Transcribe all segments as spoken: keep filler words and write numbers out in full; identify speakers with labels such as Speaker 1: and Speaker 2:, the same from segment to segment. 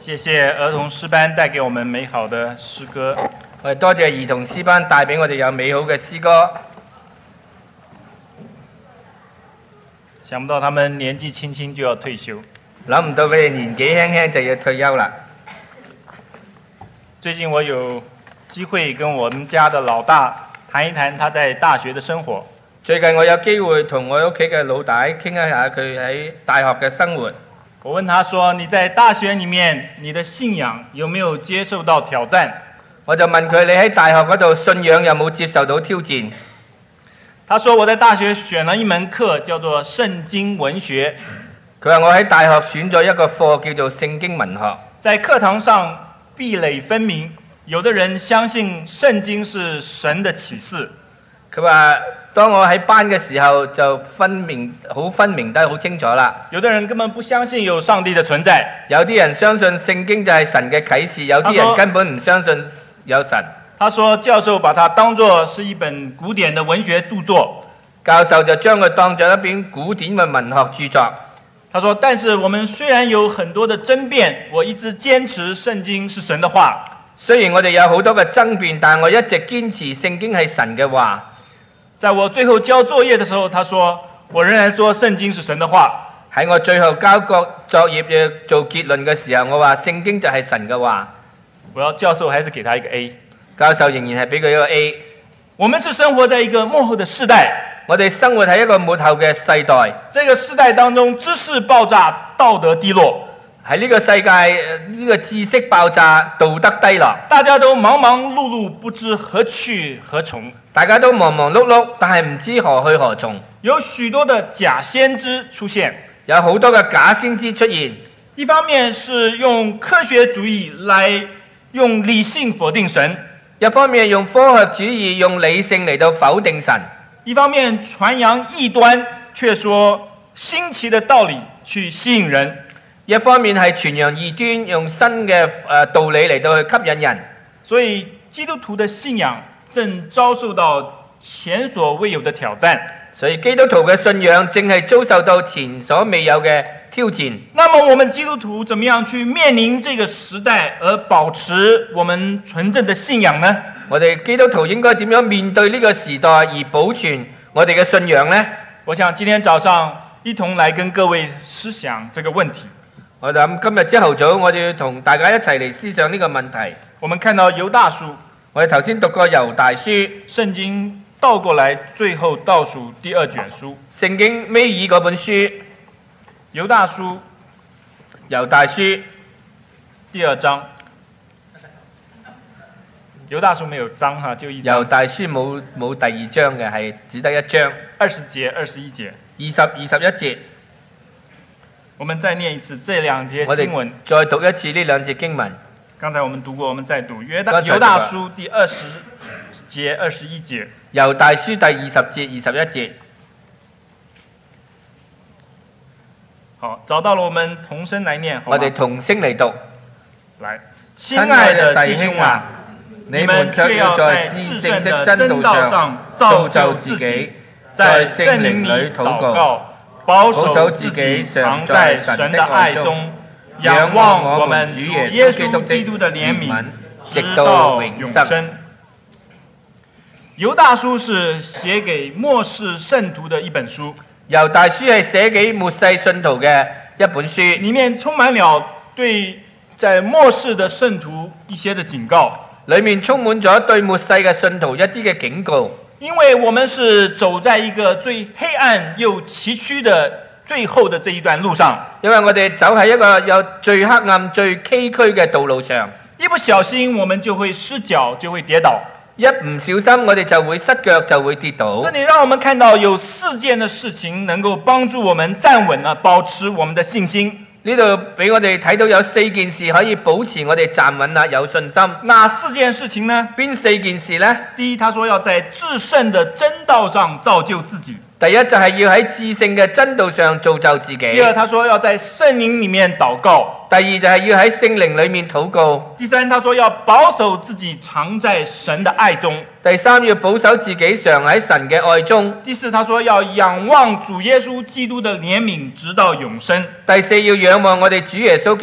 Speaker 1: 謝謝兒童詩班帶給我們美好的詩歌。
Speaker 2: 我哋多謝兒童詩班帶俾我哋有美好嘅詩歌。
Speaker 1: 想不到他們年紀輕輕就要退休。
Speaker 2: 諗唔到佢哋年紀輕輕就要退休啦。
Speaker 1: 最近我有機會跟我們家的老大談一談他在大學的生活。
Speaker 2: 最近我有機會同我屋企嘅老大傾一下佢喺大學嘅生活。
Speaker 1: 我問他說：你在大學裡面，你的信仰有沒有接受到挑戰？
Speaker 2: 我就問佢：你喺大學嗰度信仰有冇接受到挑戰？
Speaker 1: 他說：我在大學選了一門課叫做聖經文學。
Speaker 2: 佢話我喺大學選咗一個課叫做聖經文學。
Speaker 1: 在課堂上壁壘分明，有的人相信聖經是神的啟示。
Speaker 2: 佢話當我喺班嘅時候就分明好分明得好清楚啦。
Speaker 1: 有的人根本不相信有上帝的存在。
Speaker 2: 有啲人相信聖經就係神嘅啟示，有啲人根本唔相信有神。
Speaker 1: 他說教授把它當作是一本古典的文學著作。
Speaker 2: 教授就將佢當作一本古典嘅文學著作。
Speaker 1: 他說但是我們雖然有很多的爭辯，我一直堅持聖經是神的話。
Speaker 2: 雖然我哋有好多嘅爭辯，但我一直堅持聖經係神嘅話。
Speaker 1: 在我最後交作業的時候，他說我仍然說聖經是神的話。
Speaker 2: 喺我最後交個作業要做結論嘅時候，我話聖經就係神嘅話。
Speaker 1: 我要教授還是給他一個 A。
Speaker 2: 教授仍然係俾佢一個 A。
Speaker 1: 我們是生活在一個末後的世代，
Speaker 2: 我哋生活喺一個末後嘅世代。
Speaker 1: 這個世代當中，知識爆炸，道德低落。
Speaker 2: 喺呢個世界，呢個知識爆炸，道德低落，
Speaker 1: 大家都忙忙碌碌，不知何去何從。
Speaker 2: 大家都忙忙碌碌，但係唔知何去何從。
Speaker 1: 有許多的假先知出現，
Speaker 2: 有好多嘅假先知出現。
Speaker 1: 一方面是用科學主義來用理性否定神，
Speaker 2: 一方面用科學主義用理性嚟到否定神，
Speaker 1: 一方面傳揚異端，卻說新奇的道理去吸引人。
Speaker 2: 一方面係傳揚異端，用新嘅誒道理嚟到去吸引人。
Speaker 1: 所以基督徒的信仰正遭受到前所未有的挑戰。
Speaker 2: 所以基督徒嘅信仰正係遭受到前所未有嘅挑戰。
Speaker 1: 那麼我們基督徒怎麼樣去面臨這個時代而保持我們純正的信仰呢？
Speaker 2: 我哋基督徒應該點樣面對呢個時代而保存我哋嘅信仰呢？
Speaker 1: 我想今天早上一同來跟各位思想這個問題。
Speaker 2: 我諗今日朝頭早我哋要同大家一齊嚟思想呢個問題。
Speaker 1: 我們看到猶大書，
Speaker 2: 我哋頭先讀過猶大書，
Speaker 1: 聖經倒過來最後倒數第二卷書。
Speaker 2: 聖經尾二嗰本書，
Speaker 1: 猶大書，
Speaker 2: 猶大書
Speaker 1: 第二章。猶大書沒有章哈，就一章。
Speaker 2: 猶大書冇冇第二章嘅，係只得一章。
Speaker 1: 二十節、二十一節。
Speaker 2: 二十、二十一節。
Speaker 1: 我們再念一次這兩節經文。
Speaker 2: 再讀一次呢兩節經文。
Speaker 1: 剛才我們讀過，我們再讀。猶大猶大書第二十節、二十一節。
Speaker 2: 猶大書第二十節、二十一節。
Speaker 1: 好，找到了，我們同聲來念。
Speaker 2: 我哋同聲嚟讀。
Speaker 1: 來，親愛的弟兄啊，你們卻要在至聖的真道上造就自己，在聖靈裏禱告，保守自己常在神的愛中，仰望我們主耶穌基督的憐憫，直到永生。猶大書是寫給末世聖徒的一本書。
Speaker 2: 猶大書係寫給末世信徒嘅一本書，
Speaker 1: 裡面充滿了對在末世的聖徒一些的警告。
Speaker 2: 裡面充滿咗對末世嘅信徒一啲嘅警告。
Speaker 1: 因為我們是走在一個最黑暗又崎嶇的最後的這一段路上，
Speaker 2: 因為我哋走喺一個有最黑暗、最崎嶇嘅道路上，
Speaker 1: 一不小心我們就會失腳，就會跌倒。
Speaker 2: 一唔小心我哋就會失腳，就會跌倒。
Speaker 1: 這裡讓我們看到有四件的事情能夠幫助我們站穩啊，保持我們的信心。
Speaker 2: 呢度俾我哋睇到有四件事可以保持我哋站穩啦，有信心。
Speaker 1: 哪四件事情呢？
Speaker 2: 邊四件事呢？
Speaker 1: 第一，他說要在至聖的真道上造就自己。
Speaker 2: 第一就係要喺至聖嘅真道上造就自己。
Speaker 1: 第二，他說要在聖靈裡面禱告。
Speaker 2: 第二就係要喺聖靈裡面禱告。
Speaker 1: 第三，他說要保守自己常在神的愛中。
Speaker 2: 第三，要保守自己常喺神嘅愛中。
Speaker 1: 第四，他說要仰望主耶穌基督的憐憫直到永生。
Speaker 2: 第四，要仰望我哋主耶穌基督，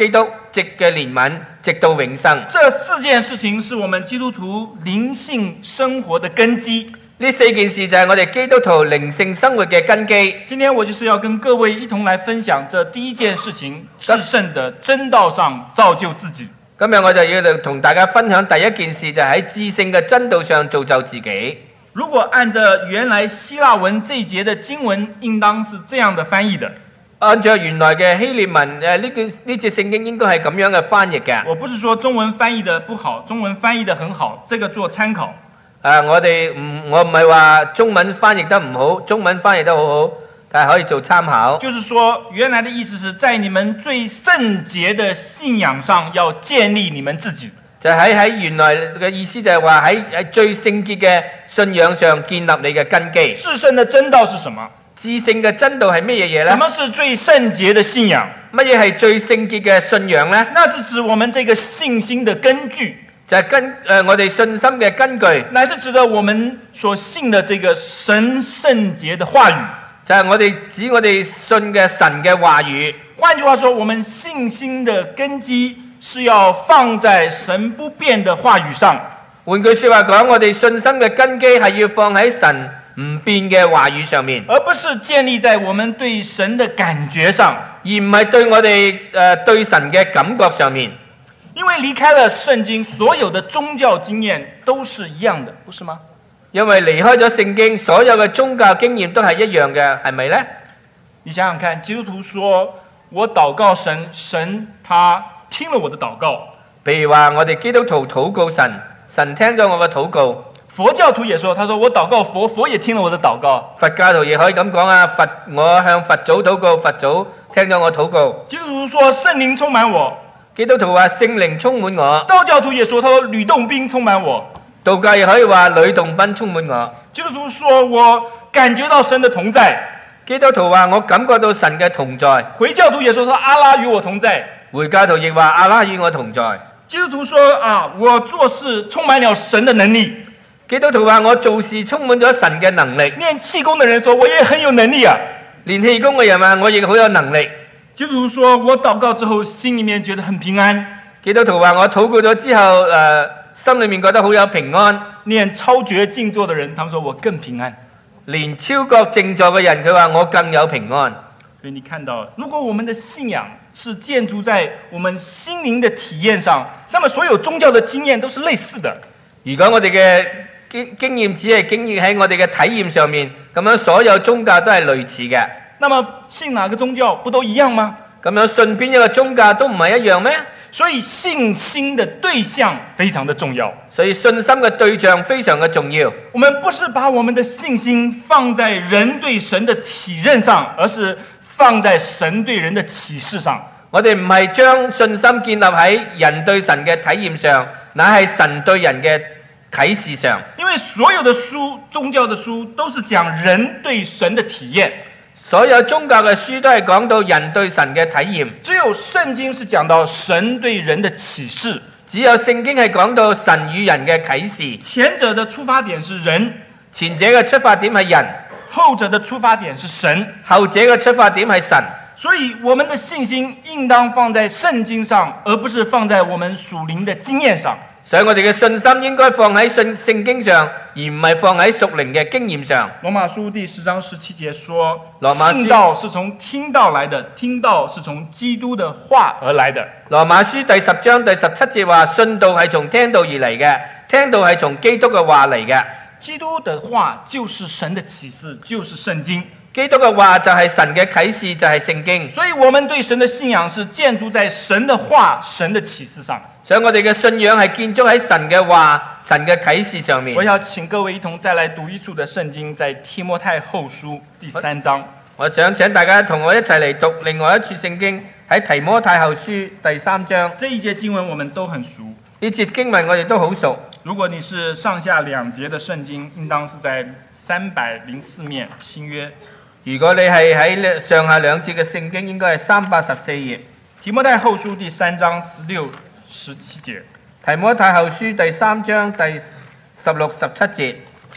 Speaker 2: 直嘅憐憫，直到永生。
Speaker 1: 这四件事情是我们基督徒靈性生活的根基。
Speaker 2: 呢四件事就係我哋基督徒靈性生活嘅根基。
Speaker 1: 今天我就是要跟各位一同來分享這第一件事情，至聖的真道上造就自己。
Speaker 2: 今日我就要同大家分享第一件事，就係喺至聖嘅真道上造就自己。
Speaker 1: 如果按照原來希臘文這一節的經文，應當是這樣的翻譯的。
Speaker 2: 按照原來嘅希臘文，誒呢句呢節聖經應該係咁樣嘅翻譯嘅。
Speaker 1: 我不是說中文翻譯得不好，中文翻譯得很好，這個做參考。
Speaker 2: 誒、啊，我哋唔，我唔係話中文翻譯得唔好，中文翻譯得好好，但係可以做參考。
Speaker 1: 就是說，原來的意思是在你們最聖潔的信仰上，要建立你們自己。
Speaker 2: 就喺喺原來嘅意思就係話喺喺最聖潔嘅信仰上建立你嘅根基。
Speaker 1: 至聖的真道是什麼？
Speaker 2: 至聖嘅真道係乜嘢嘢呢？
Speaker 1: 什麼是最聖潔的信仰？
Speaker 2: 乜嘢係最聖潔嘅信仰呢？
Speaker 1: 那是指我們這個信心的根據。
Speaker 2: 就係根誒、呃，我哋信心嘅根據，
Speaker 1: 乃是指的我們所信的這個神聖潔的話語，
Speaker 2: 就係我哋指我哋信嘅神嘅話語。
Speaker 1: 換句話說，我們信心的根基是要放在神不變的話語上。
Speaker 2: 換句說話講，我哋信心嘅根基係要放喺神唔變嘅話語上面，
Speaker 1: 而不是建立在我們對神的感覺上，
Speaker 2: 而唔係對我哋誒、呃、對神嘅感覺上面。
Speaker 1: 因為離開了聖經，所有的宗教經驗都是一樣的，不是嗎？
Speaker 2: 因為離開咗聖經，所有嘅宗教經驗都係一樣嘅，係咪呢？
Speaker 1: 你想想看，基督徒說我禱告神，神他聽了我的禱告。
Speaker 2: 譬如話我哋基督徒禱告神，神聽咗我嘅禱告。
Speaker 1: 佛教徒也說，他說我禱告佛，佛也聽了我的禱告。
Speaker 2: 佛教徒亦可以咁講啊，佛我向佛祖禱告，佛祖聽咗我禱告。
Speaker 1: 基督徒說聖靈充滿我。
Speaker 2: 基督徒話聖靈充滿我。
Speaker 1: 道教徒也說，他說呂洞賓充滿我。
Speaker 2: 道教也可以話呂洞賓充滿我。
Speaker 1: 基督徒說我感覺到神的同在。
Speaker 2: 基督徒話我感覺到神嘅同在。
Speaker 1: 回教徒也說，他阿拉與我同在。
Speaker 2: 回教徒亦話阿拉與我同在。
Speaker 1: 基督徒說啊，我做事充滿了神的能力。
Speaker 2: 基督徒話我做事充滿咗神嘅能力。
Speaker 1: 練氣功的人說，我也很有能力啊。
Speaker 2: 練氣功嘅人話我亦好有能力。
Speaker 1: 基督徒說我禱告之後心裡面覺得很平安。
Speaker 2: 基督徒話我禱告咗之後誒、呃、心裡面覺得好有平安。
Speaker 1: 練超絕靜坐的人，他們說我更平安。
Speaker 2: 連超覺靜坐嘅人，佢話我更有平安。
Speaker 1: 所以你看到，如果我們的信仰是建築在我們心靈的體驗上，那麼所有宗教的經驗都是類似的。
Speaker 2: 如果我哋嘅經經驗只係經驗喺我哋嘅體驗上面，咁樣所有宗教都係類似嘅。
Speaker 1: 那麼信哪個宗教不都一樣嗎？
Speaker 2: 咁樣信邊一個宗教都唔係一樣咩？
Speaker 1: 所以信心的對象非常的重要。
Speaker 2: 所以信心嘅對象非常嘅重要。
Speaker 1: 我們不是把我們的信心放在人對神的體認上，而是放在神對人的啟示上。
Speaker 2: 我哋唔係將信心建立喺人對神嘅體驗上，乃係神對人嘅啟示上。
Speaker 1: 因為所有的書，宗教的書都是講人對神的體驗。
Speaker 2: 所有宗教嘅書都係講到人對神嘅體驗，
Speaker 1: 只有聖經是講到神對人的啟示。
Speaker 2: 只有聖經係講到神與人嘅啟示。
Speaker 1: 前者的出發點是人，
Speaker 2: 前者嘅出發點係人；
Speaker 1: 後者的出發點是神，
Speaker 2: 後者嘅出發點係神。
Speaker 1: 所以我們的信心應當放在聖經上，而不是放在我們屬靈的經驗上。
Speaker 2: 所以我哋嘅信心應該放喺信聖經上，而唔係放喺屬靈嘅經驗上。
Speaker 1: 羅馬書第十章十七節說：
Speaker 2: 羅馬書
Speaker 1: 信道是從聽道來的，聽道是從基督的話而來的。
Speaker 2: 羅馬書第十章第十七節話：信道係從聽道而嚟嘅，聽道係從基督嘅話嚟嘅。
Speaker 1: 基督的話就是神的啟示，就是聖經。
Speaker 2: 基督嘅話就係神嘅啟示，就係聖經。
Speaker 1: 所以我們對神的信仰是建築在神的話、神的啟示上。
Speaker 2: 所以我哋嘅信仰係建築喺神嘅話、神嘅啟示上面。
Speaker 1: 我要請各位一同再來讀一處的聖經，在提摩太後書第三章。
Speaker 2: 我想請大家同我一齊嚟讀另外一處聖經，喺提摩太後書第三章。
Speaker 1: 這一節經文我們都很熟，
Speaker 2: 呢節經文我哋都好熟。
Speaker 1: 如果你是上下兩節的聖經，應當是在三百零四面新約。
Speaker 2: 如果你係喺上下兩節嘅聖經，應該係三百十四頁。
Speaker 1: 提摩太後書第三章十六、十七節。
Speaker 2: 提摩太後書第三章第十六、十七節。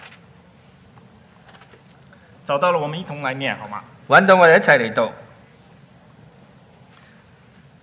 Speaker 1: 找到了，我們一同來念好嗎？
Speaker 2: 揾到我哋一齊嚟讀。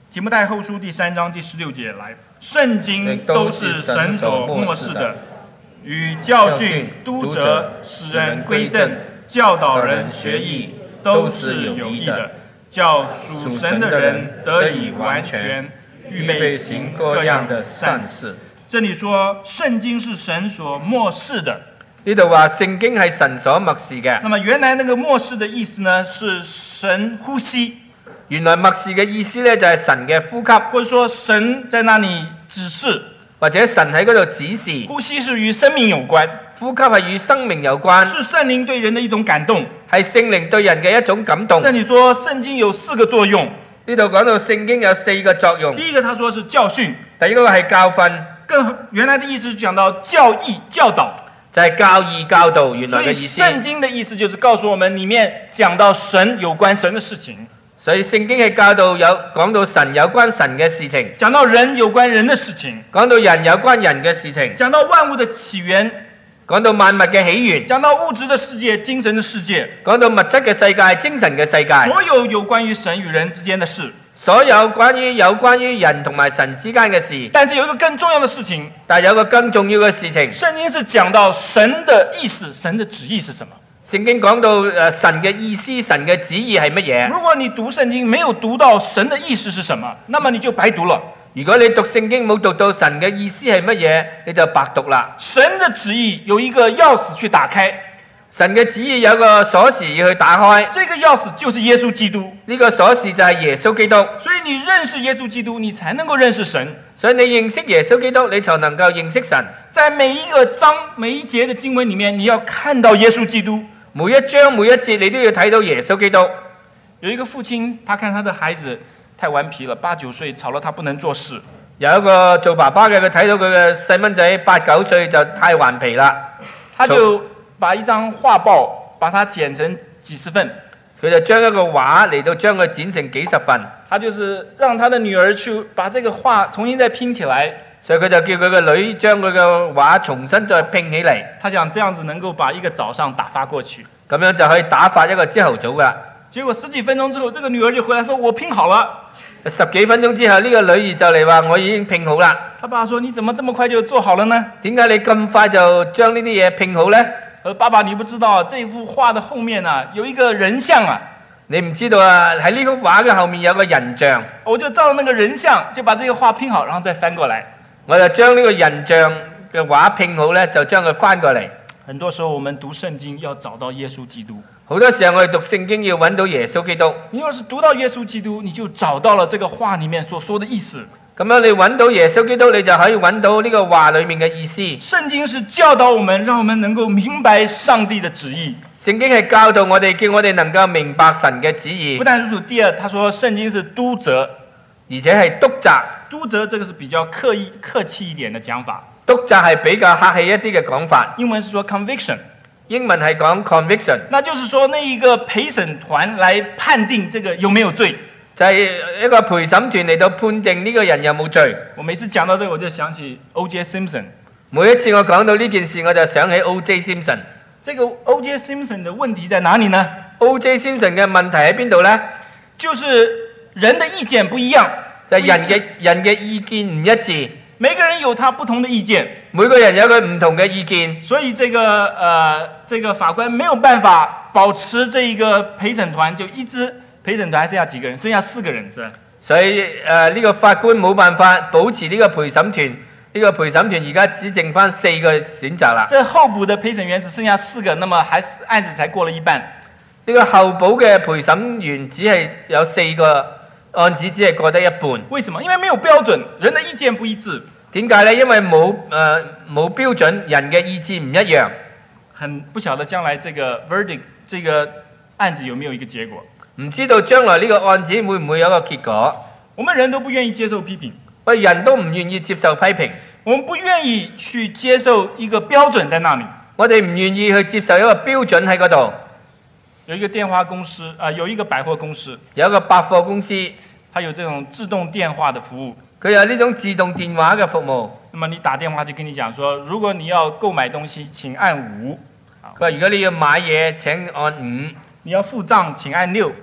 Speaker 1: 提摩太後書第三章第十六節來，聖經都是神所默示的，與教訓、督責、使人歸正、教導人學義，都是有益的，叫屬神的人得以完全，預備行各樣的善事。這裡說聖經是神所默示的，
Speaker 2: 呢度話聖經係神所默示嘅。
Speaker 1: 那麼原來那個默示的意思呢，是神呼吸。
Speaker 2: 原來默示嘅意思呢，就係神嘅呼吸，
Speaker 1: 或者說神在那裡指示，
Speaker 2: 或者神喺嗰度指示。
Speaker 1: 呼吸是與生命有關，
Speaker 2: 呼吸係與生命有關，
Speaker 1: 是聖靈對人的一種感動，
Speaker 2: 係聖靈對人嘅一種感動。
Speaker 1: 這裡說聖經有四個作用，
Speaker 2: 呢度講到聖經有四個作用。
Speaker 1: 第一個他說是教訓，
Speaker 2: 第一個係教訓，
Speaker 1: 更原來的意思講到教義教導，
Speaker 2: 就係教義教導原來嘅意思。
Speaker 1: 所以聖經的意思就是告訴我們裡面講到神有關神的事情。
Speaker 2: 所以聖經係教導有講到神有關神嘅事情，
Speaker 1: 講到人有關人的事情，
Speaker 2: 講到人有關人嘅事情，
Speaker 1: 講到萬物的起源，
Speaker 2: 講到萬物嘅起源，
Speaker 1: 講到物質的世界、精神的世界，
Speaker 2: 講到物質嘅世界、精神嘅世界，
Speaker 1: 所有有關於神與人之間的事，
Speaker 2: 所有關於有關於人同埋神之間嘅事。
Speaker 1: 但是有一個更重要的事情，
Speaker 2: 但有一個更重要嘅事情，
Speaker 1: 聖經是講到神的意思、神的旨意是什麼。
Speaker 2: 聖經講到誒神嘅意思、神嘅旨意係乜嘢？
Speaker 1: 如果你讀聖經沒有讀到神的意思是什麼，那麼你就白讀了。
Speaker 2: 如果你讀聖經冇讀到神嘅意思係乜嘢，你就白讀啦。
Speaker 1: 神的旨意有一個鑰匙去打開，
Speaker 2: 神嘅旨意有個鎖匙要去打開，
Speaker 1: 這個鑰匙就是耶穌基督。
Speaker 2: 呢個鎖匙就係耶穌基督。
Speaker 1: 所以你認識耶穌基督，你才能夠認識神。
Speaker 2: 所以你認識耶穌基督，你才能夠認識神。
Speaker 1: 在每一個章、每一節的經文裡面，你要看到耶穌基督。
Speaker 2: 每一章每一節你都要睇到耶穌基督。
Speaker 1: 有一個父親，他看他的孩子太頑皮了，八九歲吵了他不能做事。
Speaker 2: 有一個做爸爸嘅，佢睇到佢嘅細蚊仔八九歲就太頑皮啦，
Speaker 1: 他就把一張畫報把它剪成幾十份，
Speaker 2: 佢就將一個畫嚟到將佢剪成幾十份。
Speaker 1: 他就是讓他的女兒去把這個畫重新再拼起來。
Speaker 2: 所以佢就叫佢個女將佢嘅畫重新再拼起嚟。
Speaker 1: 他想這樣子能夠把一個早上打發過去，
Speaker 2: 咁樣就可以打發一個朝頭早噶。
Speaker 1: 結果十幾分鐘之後，這個女兒就回來說：我拼好了。
Speaker 2: 十幾分鐘之後，呢、這個女兒就嚟話：我已經拼好啦。
Speaker 1: 他爸說：你怎麼這麼快就做好了呢？
Speaker 2: 點解你咁快就將呢啲嘢拼好呢？
Speaker 1: 呃，爸爸你不知道，這幅畫的後面啊有一個人像啊。
Speaker 2: 你唔知道啊？喺呢幅畫嘅後面有個人像。
Speaker 1: 我就照那個人像，就把這個畫拼好，然後再翻過來。
Speaker 2: 我就將呢個人像嘅畫拼好呢，就將佢翻過嚟。
Speaker 1: 很多時候我們讀聖經要找到耶穌基督。
Speaker 2: 好多時候我哋讀聖經要揾到耶穌基督。
Speaker 1: 你要是讀到耶穌基督，你就找到了這個話裡面所說的意思。
Speaker 2: 咁樣你揾到耶穌基督，你就可以揾到呢個話裡面嘅意思。
Speaker 1: 聖經是教導我們，讓我們能夠明白上帝的旨意。
Speaker 2: 聖經係教導我哋，叫我哋能夠明白神嘅旨意。
Speaker 1: 不但如此，第二，他說聖經是督責，
Speaker 2: 而且係督責。
Speaker 1: 督責這個是比較刻意、客氣一點的講法。
Speaker 2: 督責係比較客氣一啲嘅講法。
Speaker 1: 英文是說 conviction，
Speaker 2: 英文係講 conviction，
Speaker 1: 那就是說那一個陪審團來判定這個有沒有罪，
Speaker 2: 就係一個陪審團嚟到判定呢個人有冇罪。
Speaker 1: 我每次講到這個，我就想起 O J Simpson。
Speaker 2: 每一次我講到呢件事，我就想起 O J Simpson。
Speaker 1: 這個 O J Simpson 的問題在哪裡呢？
Speaker 2: O J Simpson 嘅問題喺邊度呢？
Speaker 1: 就是人的意見不一樣。
Speaker 2: 就係人嘅人嘅意見唔一致，
Speaker 1: 每個人有他不同的意見，
Speaker 2: 每個人有佢唔同嘅意見，
Speaker 1: 所以這個呃這個法官沒有辦法保持這一個陪審團，就一支陪審團剩下幾個人，剩下四個人，是吧？
Speaker 2: 所以誒呢、呃這個法官冇辦法保持呢個陪審團，呢、這個陪審團而家只剩翻四個選擇啦。
Speaker 1: 這候補的陪審員只剩下四個，那麼還是案子才過了一半。
Speaker 2: 呢個候補嘅陪審員只係有四個。案子只係過得一半。
Speaker 1: 為什麼？因為沒有標準，人的意見不一致。
Speaker 2: 點解呢？因為冇誒冇標準，人嘅意志唔一樣。
Speaker 1: 很不曉得將來這個 verdict 這個案子有沒有一個結果？
Speaker 2: 唔知道將來呢個案子會唔會有一個結果？
Speaker 1: 我們人都不願意接受批評，
Speaker 2: 我哋人都唔願意接受批評。
Speaker 1: 我們不願意去接受一個標準在那裡。
Speaker 2: 我哋唔願意去接受一個標準喺嗰度。
Speaker 1: 有一個電話公司啊、呃，有一個百貨公司，
Speaker 2: 有一個百貨公司，
Speaker 1: 它有這種自動電話的服務。
Speaker 2: 佢有呢種自動電話嘅服務。
Speaker 1: 那麼你打電話就跟你講說，如果你要購買東西，請按五。
Speaker 2: 佢話如果你要買嘢，請按五；
Speaker 1: 你要付賬，請按六。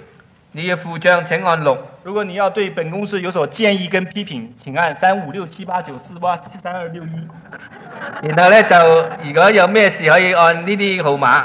Speaker 2: 你要付帳請按六。
Speaker 1: 如果你要對本公司有所建議跟批評，請按三五六七八九四八七三二六一。
Speaker 2: 然後咧就如果有咩事可以按呢啲號碼。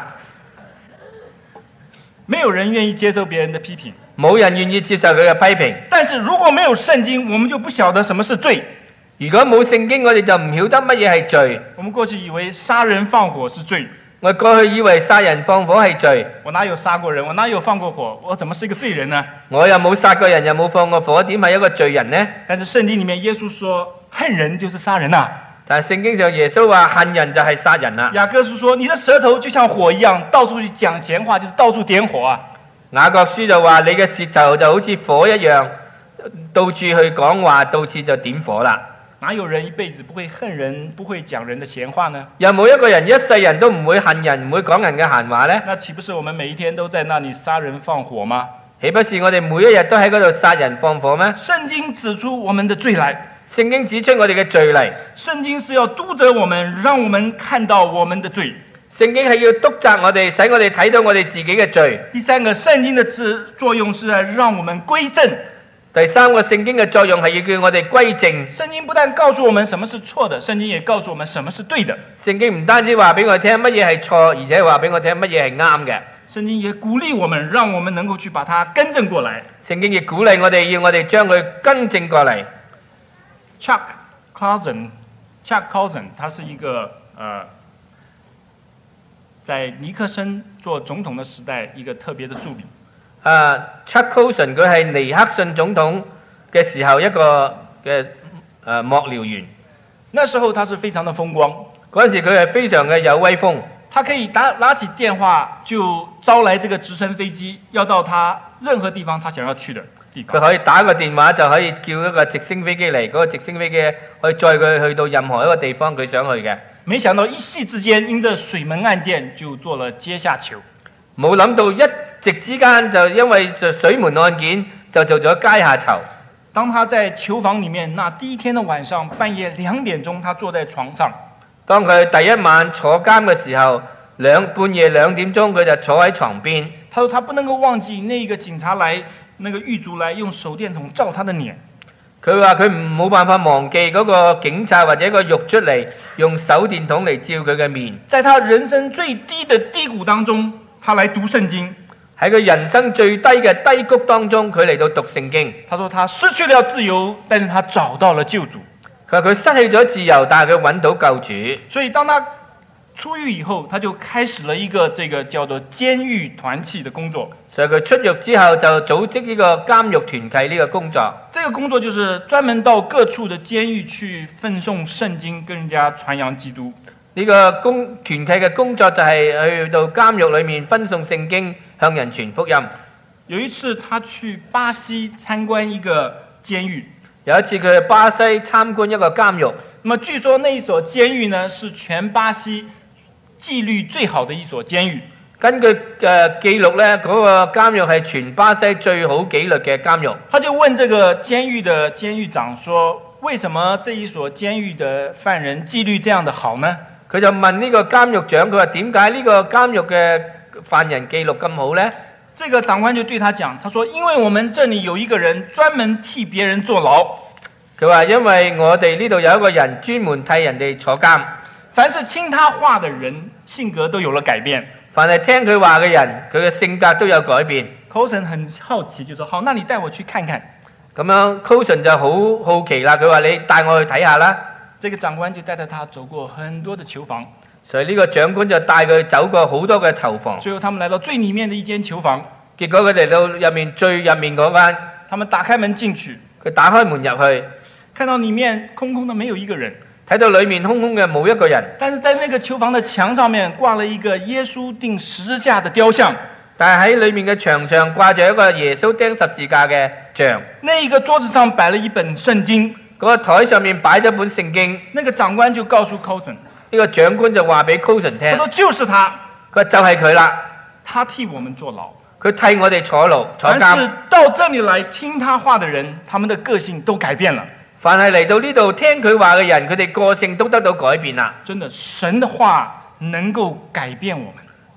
Speaker 1: 沒有人願意接受別人的批評，
Speaker 2: 冇人願意接受佢嘅批評。
Speaker 1: 但是如果沒有聖經，我們就不曉得什麼是罪。
Speaker 2: 如果冇聖經，我哋就唔曉得乜嘢係罪。
Speaker 1: 我們過去以為殺人放火是罪，
Speaker 2: 我過去以為殺人放火係罪。
Speaker 1: 我哪有殺過人？我哪有放過火？我怎麼是一個罪人呢？
Speaker 2: 我又冇殺過人，又冇放過火，點係一個罪人呢？
Speaker 1: 但是聖經裡面耶穌說，恨人就是殺人啊。
Speaker 2: 但係聖經上耶穌話恨人就係殺人啦。
Speaker 1: 雅各書說，你的舌頭就像火一樣，到處去講閒話，就是到處點火啊。
Speaker 2: 雅各書就話你嘅舌頭就好似火一樣，到處去講話，到處就點火啦。
Speaker 1: 哪有人一輩子不會恨人，不會講人的閒話呢？
Speaker 2: 有冇一個人一世人都唔會恨人，唔會講人嘅閒話呢？
Speaker 1: 那豈不是我們每一天都在那裡殺人放火嗎？
Speaker 2: 豈不是我哋每一日都喺嗰度殺人放火咩？
Speaker 1: 聖經指出我們的罪來。
Speaker 2: 聖經指出我哋嘅罪嚟。
Speaker 1: 聖經是要督責我們，讓我們看到我們的罪。
Speaker 2: 聖經係要督責我哋，使我哋睇到我哋自己嘅罪。
Speaker 1: 第三個，聖經的作用是讓我們歸正。
Speaker 2: 第三個，聖經嘅作用係要叫我哋歸正。
Speaker 1: 聖經不但告訴我們什麼是錯的，聖經也告訴我們什麼是對的。
Speaker 2: 聖經唔單止話俾我聽乜嘢係錯，而且話俾我聽乜嘢係啱嘅。
Speaker 1: 聖經也鼓勵我們，讓我們能夠去把它更正過來。
Speaker 2: 聖經亦鼓勵我哋，要我哋將佢更正過嚟。
Speaker 1: Chuck Colson，Chuck Colson， 他是一個呃，在尼克森做總統的時代一個特別的助理。
Speaker 2: 啊、uh, ，Chuck Colson 佢係尼克遜總統嘅時候一個嘅誒幕僚員。
Speaker 1: 那時候他是非常的風光，
Speaker 2: 嗰陣時佢係非常嘅有威風。
Speaker 1: 他可以打拿起電話就招來這個直升飛機，要到他任何地方他想要去的地方。
Speaker 2: 佢可以打個電話就可以叫一個直升飛機嚟，嗰、那個直升飛機可以載佢去到任何一個地方佢想去嘅。
Speaker 1: 沒想到一夕之間，因着水門案件就做了階下囚。
Speaker 2: 冇諗到一夕之間就因為水門案件就做咗階下囚。
Speaker 1: 當他在囚房裡面，那第一天的晚上半夜兩點鐘，他坐在床上。
Speaker 2: 當佢第一晚坐監嘅時候，兩半夜兩點鐘佢就坐喺床邊。
Speaker 1: 他說他不能夠忘記那個警察來，那個獄卒來用手電筒照他的臉。
Speaker 2: 佢話佢唔冇辦法忘記嗰個警察或者個獄卒嚟用手電筒嚟照佢嘅面。
Speaker 1: 在他人生最低的低谷當中，他來讀聖經。
Speaker 2: 喺佢人生最低嘅低谷當中，佢嚟到讀聖經。
Speaker 1: 他說他失去了自由，但是他找到了救主。
Speaker 2: 佢話佢失去咗自由，但係佢揾到救主。
Speaker 1: 所以當他出獄以後，他就開始了一個這個叫做監獄團契的工作。
Speaker 2: 所以佢出獄之後就組織呢個監獄團契呢個工作。
Speaker 1: 這個工作就是專門到各處的監獄去奮誦聖經，跟人家傳揚基督。
Speaker 2: 呢個工團契嘅工作就係去到監獄裏面分送聖經，向人傳福音。
Speaker 1: 有一次他去巴西參觀一個監獄，
Speaker 2: 有一次佢去巴西參觀一個監獄。
Speaker 1: 那麼據說那一所監獄呢，是全巴西紀律最好的一所監獄。
Speaker 2: 根據誒記錄呢，嗰個監獄係全巴西最好紀律嘅監獄。
Speaker 1: 他就問這個監獄的監獄長說：為什麼這一所監獄的犯人紀律這樣的好呢？
Speaker 2: 佢就問呢個監獄長，佢話點解呢個監獄嘅犯人記錄咁好呢？
Speaker 1: 這個長官就對他講，他說：因為我們這裡有一個人專門替別人坐牢。
Speaker 2: 佢話因為我哋呢度有一個人專門替人哋坐監，
Speaker 1: 凡是聽他話的人，性格都有了改變。
Speaker 2: 凡係聽佢話嘅人，佢嘅性格都有改變。
Speaker 1: Colson 很好奇，就說：好，那你帶我去看看。
Speaker 2: 咁樣 Colson 就好好奇啦，佢話你帶我去睇下啦。
Speaker 1: 這個長官就帶着他走過很多的囚房，
Speaker 2: 所以呢個長官就帶佢走過好多嘅囚房。
Speaker 1: 最後他們來到最裡面的一間囚房，
Speaker 2: 結果佢哋到入面最入面嗰間，
Speaker 1: 他們打開門進去，
Speaker 2: 佢打開門入去，
Speaker 1: 看到裡面空空的，沒有一個人。
Speaker 2: 睇到裡面空空嘅冇一個人，
Speaker 1: 但是在那個囚房的牆上面掛了一個耶穌釘十字架的雕像。
Speaker 2: 但係喺裡面嘅牆上掛着一個耶穌釘十字架嘅像。
Speaker 1: 那一個桌子上擺了一本聖經，
Speaker 2: 嗰個台上面擺咗本聖經。
Speaker 1: 那個長官就告訴 Colson，
Speaker 2: 呢個長官就話俾 Colson 聽，
Speaker 1: 他說就是他，
Speaker 2: 佢話就係佢啦，
Speaker 1: 他替我們坐牢，
Speaker 2: 佢替我哋坐牢坐監。
Speaker 1: 凡是到這裡來聽他話的人，他們的個性都改變了。
Speaker 2: 凡係嚟到呢度聽佢話嘅人，佢哋個性都得到改變啦。
Speaker 1: 真的，神的話能夠改變我們。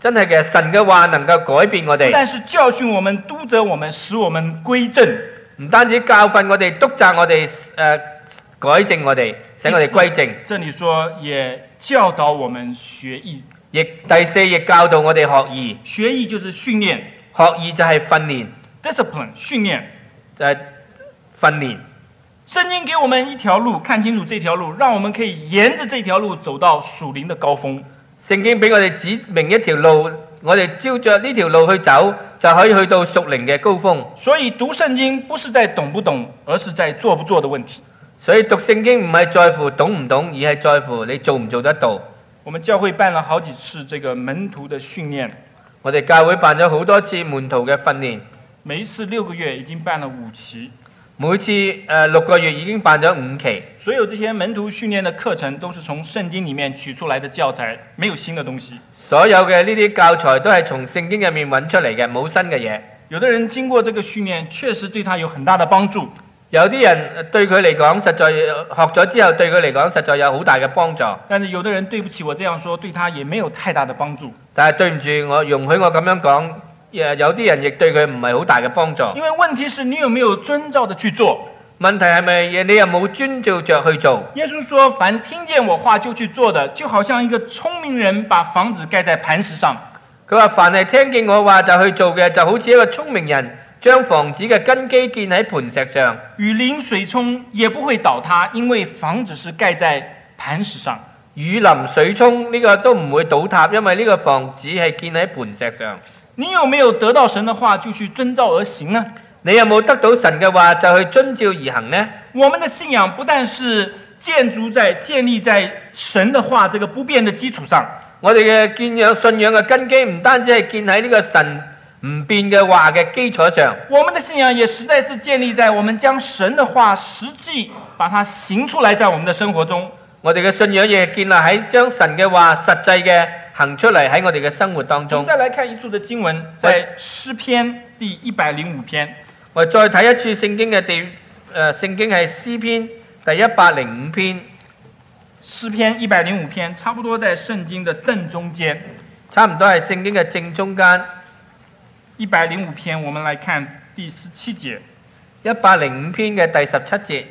Speaker 2: 真係嘅神嘅話能夠改變我哋，
Speaker 1: 不但是教訓我們、督責我們、使我們歸正，
Speaker 2: 唔單止教訓我哋、督責我哋、誒改正我哋，使我哋歸正。
Speaker 1: 這裡說也教導我們學義，
Speaker 2: 亦第四亦教導我哋學義。
Speaker 1: 學義就是訓練，
Speaker 2: 學義就係訓練
Speaker 1: discipline 訓練，
Speaker 2: 就係訓練。
Speaker 1: 聖經給我們一條路，看清楚這條路，讓我們可以沿着這條路走到屬靈的高峰。
Speaker 2: 聖經俾我哋指明一條路，我哋照着呢條路去走，就可以去到屬靈嘅高峰。
Speaker 1: 所以讀聖經不是在懂不懂，而是在做不做的問題。
Speaker 2: 所以讀聖經唔係在乎懂唔懂，而係在乎你做唔做得到。
Speaker 1: 我們教會辦了好幾次這個門徒的訓練，
Speaker 2: 我哋教會辦咗好多次門徒嘅訓練，
Speaker 1: 每一次六個月已經辦了五期。
Speaker 2: 每次誒、呃、六個月已經辦咗五期，
Speaker 1: 所有這些門徒訓練的課程都是從聖經裡面取出來的教材，沒有新的東西。
Speaker 2: 所有嘅呢啲教材都係從聖經入面揾出嚟嘅，冇新嘅嘢。
Speaker 1: 有的人經過這個訓練，確實對他有很大的幫助。
Speaker 2: 有啲人對佢嚟講，實在學咗之後對佢嚟講實在有好大嘅幫助。
Speaker 1: 但是有的人對不起我這樣說，對他也沒有太大的幫助。
Speaker 2: 但係對唔住，我容許我咁樣講。有啲人亦對佢唔係好大嘅幫助，
Speaker 1: 因為問題是你有沒有遵照的去做？
Speaker 2: 問題係咪你有冇遵照着去做？
Speaker 1: 耶穌說：凡聽見我話就去做的，就好像一個聰明人把房子蓋在磐石上。
Speaker 2: 佢話：凡係聽見我話就去做嘅，就好似一個聰明人將房子嘅根基建喺磐石上，
Speaker 1: 雨淋水沖也不會倒塌，因為房子是蓋在磐石上。
Speaker 2: 雨淋水沖呢個都唔會倒塌，因為呢個房子係建喺磐石上。
Speaker 1: 你有沒有得到神的話就去遵照而行呢？
Speaker 2: 你有冇得到神嘅話就去遵照而行呢？
Speaker 1: 我們的信仰不但是建築在建立在神的話這個不變的基礎上，
Speaker 2: 我哋嘅建仰信仰嘅根基唔單止係建喺呢個神唔變嘅話嘅基礎上，
Speaker 1: 我們的信仰也實在是建立在我們將神的話實際把它行出來在我們的生活中。
Speaker 2: 我哋嘅信仰亦係建立喺將神嘅話實際嘅行出嚟喺我哋嘅生活當中。
Speaker 1: 我們再來看一處的經文，在詩篇第一百零五篇。
Speaker 2: 我再睇一處聖經嘅地，誒、呃，聖經係詩篇第一百零五篇。
Speaker 1: 詩篇一百零五篇，差不多在聖經的正中間，
Speaker 2: 差唔多係聖經嘅正中間。
Speaker 1: 一百零五篇，我們來看第十七節。
Speaker 2: 一百零五篇嘅第十七節。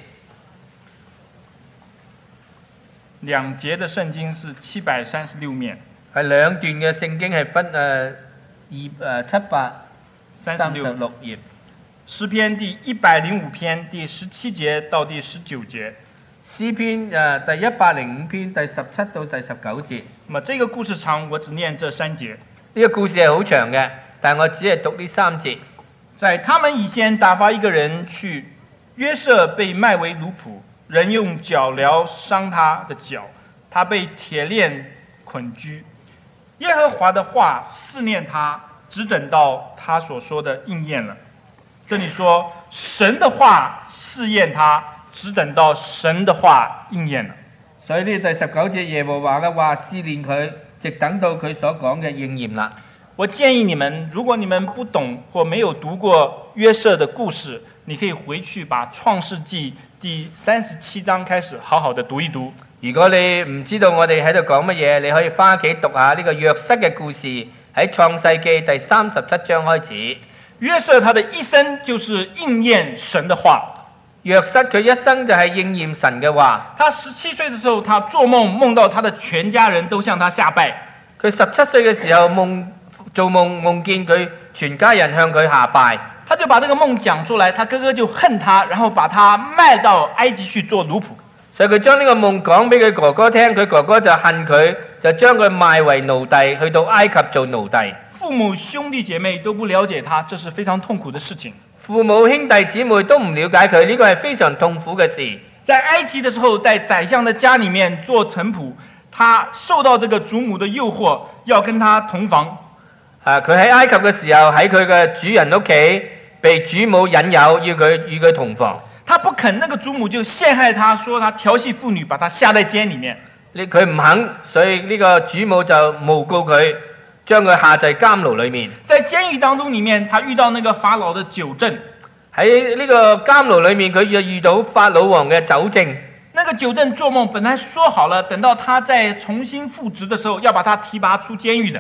Speaker 1: 兩節的聖經是七百三十六面，
Speaker 2: 係兩段嘅聖經係分誒二誒七百三十六頁。
Speaker 1: 詩篇第一百零五篇第十七節到第十九節。
Speaker 2: 詩篇誒第一百零五篇第十七到第十九節。
Speaker 1: 咁啊，這個故事長，我只念這三節。
Speaker 2: 呢個故事係好長嘅，但我只係讀呢三節。
Speaker 1: 在他們以先打發一個人去，約瑟被賣為奴僕。人用腳鐐傷他的腳，他被鐵鏈捆拘。耶和華的話試煉他，只等到他所說的應驗了。這裡說神的話試驗他，只等到神的話應驗了。
Speaker 2: 所以呢第十九節耶和華嘅話試煉佢，直等到佢所講嘅應驗啦。
Speaker 1: 我建議你們，如果你們不懂或沒有讀過約瑟的故事，你可以回去把創世紀第三十七章開始好好的讀一讀。
Speaker 2: 如果你唔知道我哋喺度講乜嘢，你可以翻屋企讀下呢個約瑟嘅故事，喺創世記第三十七章開始。
Speaker 1: 約瑟他的一生就是應驗神的話。
Speaker 2: 約瑟佢一生就係應驗神嘅話。
Speaker 1: 他十七歲的時候，他做夢夢到他的全家人都向他下拜。
Speaker 2: 佢十七歲嘅時候夢做夢夢見佢全家人向佢下拜。
Speaker 1: 他就把這個夢講出來，他哥哥就恨他，然後把他賣到埃及去做奴僕。
Speaker 2: 所以佢將呢個夢講俾佢哥哥聽，佢哥哥就恨佢，就將佢賣為奴隸，去到埃及做奴隸。
Speaker 1: 父母兄弟姐妹都不了解他，這是非常痛苦的事情。
Speaker 2: 父母兄弟姊妹都唔了解佢，呢個係非常痛苦嘅事。
Speaker 1: 在埃及的時候，在宰相的家裡面做臣僕，他受到這個主母的誘惑，要跟他同房。
Speaker 2: 啊！佢喺埃及嘅時候，喺佢嘅主人屋企被主母引誘，要佢與佢同房。
Speaker 1: 他不肯，那個主母就陷害他，說他調戲婦女，把他下在監裡面。
Speaker 2: 你佢唔肯，所以呢個主母就誣告佢，將佢下在監牢裡面。
Speaker 1: 在監獄當中裡面，他遇到那個法老的酒政。
Speaker 2: 喺呢個監牢裡面，佢又遇到法老王嘅酒政。
Speaker 1: 那個酒政做夢，本來說好了，等到他再重新復職的時候，要把他提拔出監獄的。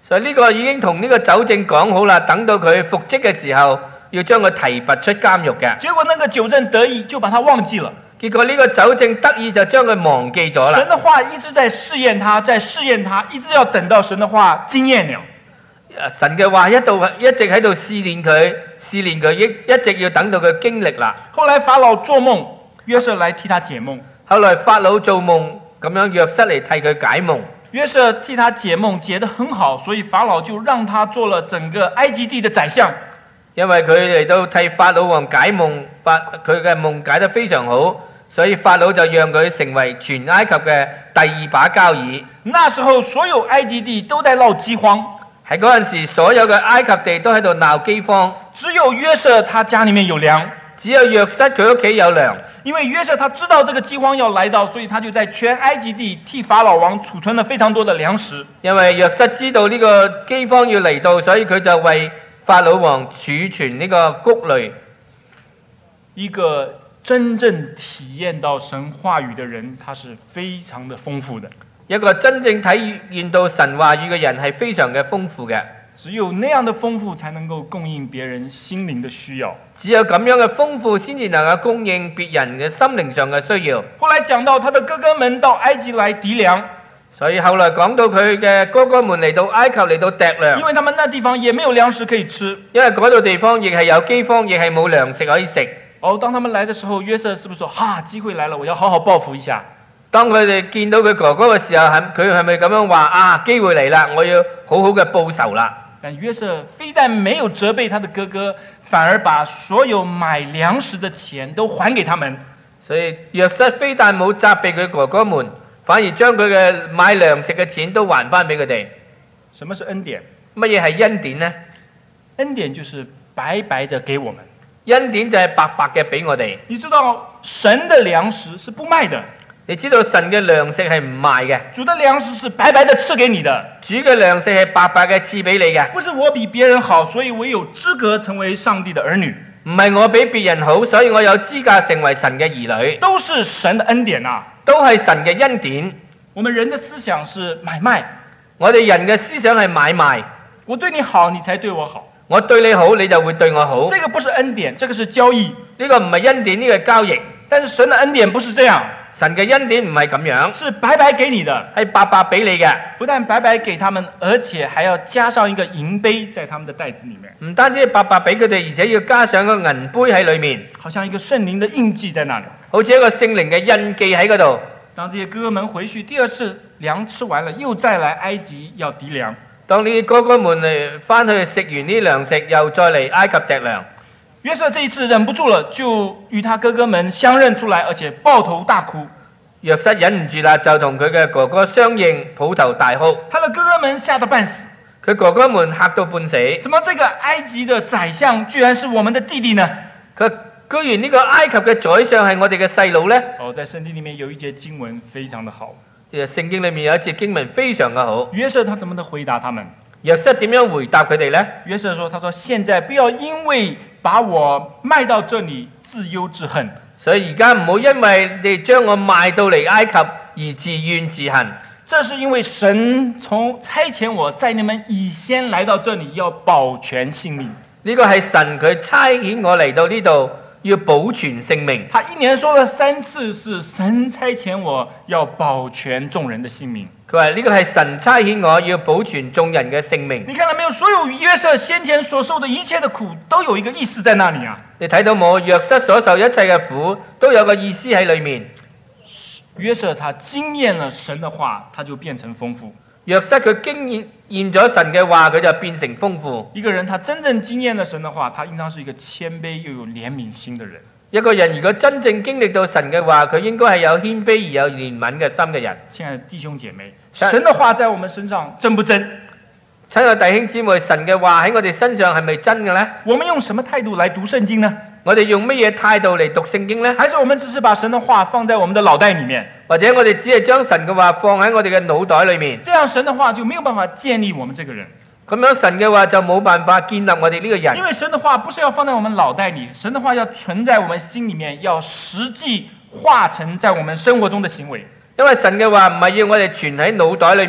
Speaker 2: 所以呢個已經同呢個酒政講好啦，等到佢復職嘅時候，要將佢提拔出監獄嘅。
Speaker 1: 結果那個酒政得意就把他忘記了。
Speaker 2: 結果呢個酒政得意就將佢忘記咗啦。
Speaker 1: 神的話一直在試驗他，在試驗他，一直要等到神的話經驗了。
Speaker 2: 神嘅話一度一直喺度試煉佢，試煉佢，一一直要等到佢經歷啦。
Speaker 1: 後來法老做夢，約瑟來替他解夢。
Speaker 2: 後來法老做夢，咁樣約瑟嚟替佢解夢。
Speaker 1: 約瑟替他解夢解得很好，所以法老就讓他做了整個埃及地的宰相。
Speaker 2: 因為佢嚟到替法老王解夢，法佢嘅夢解得非常好，所以法老就讓佢成為全埃及嘅第二把交椅。
Speaker 1: 那時候所有埃及地都在鬧饑荒，
Speaker 2: 喺嗰陣時，所有嘅埃及地都喺度鬧饑荒，
Speaker 1: 只有約瑟他家裡面有糧，
Speaker 2: 只有約瑟佢屋企有糧。
Speaker 1: 因為約瑟他知道這個饑荒要來到，所以他就在全埃及地替法老王儲存了非常多的糧食。
Speaker 2: 因為約瑟知道呢個饑荒要嚟到，所以佢就為法老王儲存呢個穀類。
Speaker 1: 一個真正體驗到神話語的人，他是非常的豐富的。
Speaker 2: 一個真正體驗到神話語嘅人係非常嘅豐富嘅。
Speaker 1: 只有那樣的豐富，才能夠供應別人心靈的需要。
Speaker 2: 只有咁樣嘅豐富，先至能夠供應別人嘅心靈上嘅需要。
Speaker 1: 後來講到他的哥哥們到埃及來糴糧，
Speaker 2: 所以後來講到佢嘅哥哥們嚟到埃及嚟到糴糧，
Speaker 1: 因為他們那地方也沒有糧食可以吃，
Speaker 2: 因為嗰度地方亦係有饑荒，亦係冇糧食可以食。
Speaker 1: 哦，當他們來的時候，約瑟是不是說：哈，機會來了，我要好好報復一下？
Speaker 2: 當佢哋見到佢哥哥嘅時候，佢係咪咁樣話啊？機會嚟啦，我要好好嘅報仇啦！
Speaker 1: 但約瑟非但沒有責備他的哥哥，反而把所有買糧食的錢都還給他們。
Speaker 2: 所以約瑟非但冇責備佢哥哥們，反而將佢嘅買糧食嘅錢都還翻俾佢哋。
Speaker 1: 什麼是恩典？
Speaker 2: 乜嘢係恩典呢？
Speaker 1: 恩典就是白白的給我們。
Speaker 2: 恩典就係白白嘅俾我哋。
Speaker 1: 你知道神的糧食是不賣的。
Speaker 2: 你知道神嘅糧食係唔賣嘅，
Speaker 1: 主的糧食是白白的賜給你的，
Speaker 2: 主嘅糧食係白白嘅賜俾你嘅。
Speaker 1: 不是我比別人好，所以我有資格成為上帝的兒女。
Speaker 2: 唔係我比別人好，所以我有資格成為神嘅兒女。
Speaker 1: 都是神的恩典啊，
Speaker 2: 都係神嘅恩典。
Speaker 1: 我們人的思想是買賣，
Speaker 2: 我哋人嘅思想係買賣。
Speaker 1: 我對你好，你才對我好。
Speaker 2: 我對你好，你就會對我好。
Speaker 1: 這個不是恩典，這個是交易。
Speaker 2: 呢個唔係恩典，呢個係交易。
Speaker 1: 但是神的恩典不是這樣。
Speaker 2: 神嘅恩典唔係咁樣，
Speaker 1: 是白白給你的，
Speaker 2: 係白白俾你嘅。
Speaker 1: 不但白白給他們，而且還要加上一個銀杯在他們的袋子裡面。
Speaker 2: 唔單止白白俾佢哋，而且要加上個銀杯喺裡面，
Speaker 1: 好像一個聖靈的印記在那裡，
Speaker 2: 好似一個聖靈嘅印記喺嗰度。
Speaker 1: 當這些哥哥們回去，第二次糧吃完了，又再來埃及要糴糧。
Speaker 2: 當呢啲哥哥們嚟翻去食完呢糧食，又再嚟埃及糴糧。
Speaker 1: 約瑟這一次忍不住了，就與他哥哥們相認出來，而且抱頭大哭。
Speaker 2: 約瑟忍唔住啦，就同佢嘅哥哥相認，抱頭大哭。
Speaker 1: 他的哥哥們嚇得半死，
Speaker 2: 佢哥哥們嚇到半死。
Speaker 1: 怎麼這個埃及的宰相居然是我們的弟弟呢？
Speaker 2: 佢居然呢個埃及嘅宰相係我哋嘅細佬呢？
Speaker 1: 哦，在聖經裡面有一節經文非常的好。
Speaker 2: 聖經裡面有一節經文非常嘅好。
Speaker 1: 約瑟他怎麼的回答他們？
Speaker 2: 約瑟點樣回答佢哋呢？
Speaker 1: 約瑟說：他說現在不要因為把我賣到這裡自憂自恨。
Speaker 2: 所以而家唔好因為你將我賣到嚟埃及而自怨自恨。
Speaker 1: 這是因為神從差遣我在你們以先來到這裡，要保全性命。
Speaker 2: 呢個係神佢差遣我嚟到呢度，要保全性命。
Speaker 1: 他一年說了三次，是神差遣我要保全眾人的性命。
Speaker 2: 佢話呢個係神差遣我要保全眾人嘅性命。
Speaker 1: 你看到沒有？所有約瑟先前所受的一切的苦，都有一個意思在那裡啊！
Speaker 2: 你睇到冇？約瑟所受一切嘅苦，都有個意思喺裡面。
Speaker 1: 約瑟他經驗了神的話，他就變成豐富。
Speaker 2: 約瑟佢經驗驗咗神嘅話，佢就變成豐富。
Speaker 1: 一個人他真正經驗了神的話，他應當是一個謙卑又有憐憫心的人。
Speaker 2: 一個人如果真正經歷到神嘅話，佢應該係有謙卑而有憐憫嘅心嘅人。
Speaker 1: 親愛的弟兄姐妹，神的話在我們身上真不真？
Speaker 2: 親愛弟兄姊妹，神嘅話喺我哋身上係咪真嘅呢？
Speaker 1: 我們用什麼態度來讀聖經呢？
Speaker 2: 我哋用乜嘢態度嚟讀聖經呢？
Speaker 1: 還是我們只是把神的話放在我們的腦袋裡面？
Speaker 2: 或者我哋只係將神嘅話放喺我哋嘅腦袋裡面？
Speaker 1: 這樣神的話就沒有辦法建立我們這個人。
Speaker 2: 咁樣神嘅話就冇辦法建立我哋呢個人。
Speaker 1: 因為神的話不是要放在我們腦袋裡，神的話要存在我們心裡面，要實際化成在我們生活中的行為。
Speaker 2: 因為神嘅話唔係要我哋存喺腦袋裡面，